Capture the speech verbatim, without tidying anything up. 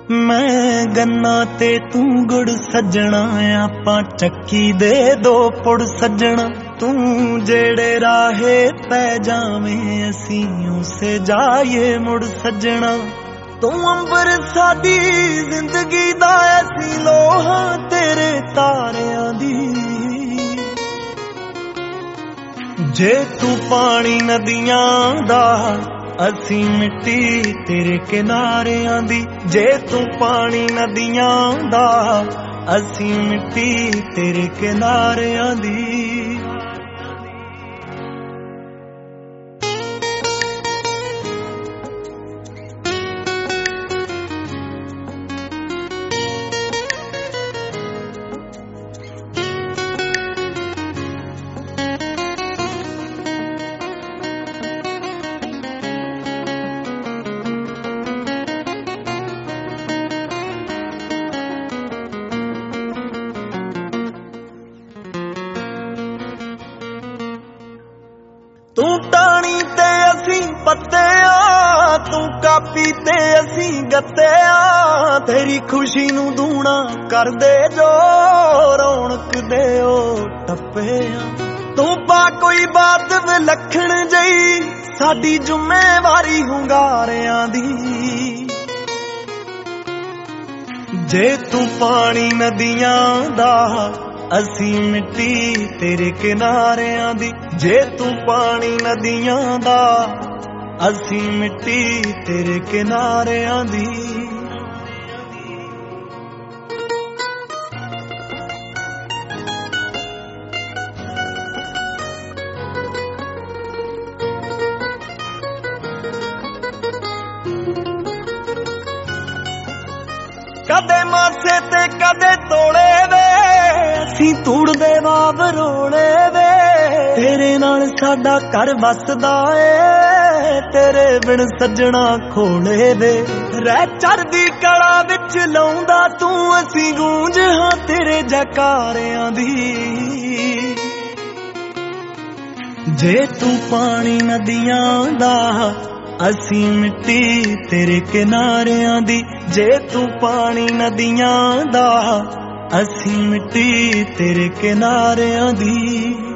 मैं गन्ना ते तू गुड़ सज्जणा, आपां चक्की दे दो पुड़ सज्जणा। तू जेड़े राहे पै जावें असीं उसे जाइए मुड़ सज्जणा। तू अंबर साडी जिंदगी दा ऐसी लोहा तेरे तारियां दी। जे तू पानी नदियां दा असीं मिट्टी तेरे किनारियां दी। जे तू पानी नदियां दा असीं मिट्टी तेरे किनारियां दी। तू टाणी ते असीं पत्ते आ, तू कापी ते असीं गत्ते आ। तेरी खुशी नू दूना कर दे जो रौनक दे ओ टप्पे आ। तू पा कोई बात विलखण जई साडी जुम्मेवारी हुंगारियां दी। जे तू पानी नदियां दा असीं मिट्टी तेरे किनारियां दी। जे तू पानी नदियां दा असीं मिट्टी तेरे किनारियां दी। कदे मासे ते कदे तोड़े वे असीं तूड़दे वाव रोले वे। तेरे नाल साडा घर बसदा ए तेरे बिन सज्जणा खोले वे। रह चढ़दी कला विच लाउंदा तू असीं गूंज हां तेरे जकारियां दी। जे तू पानी नदियां दा असीं मिट्टी तेरे किनारियां दी। जे तू पानी नदियां दा असीं मिट्टी तेरे किनारियां दी।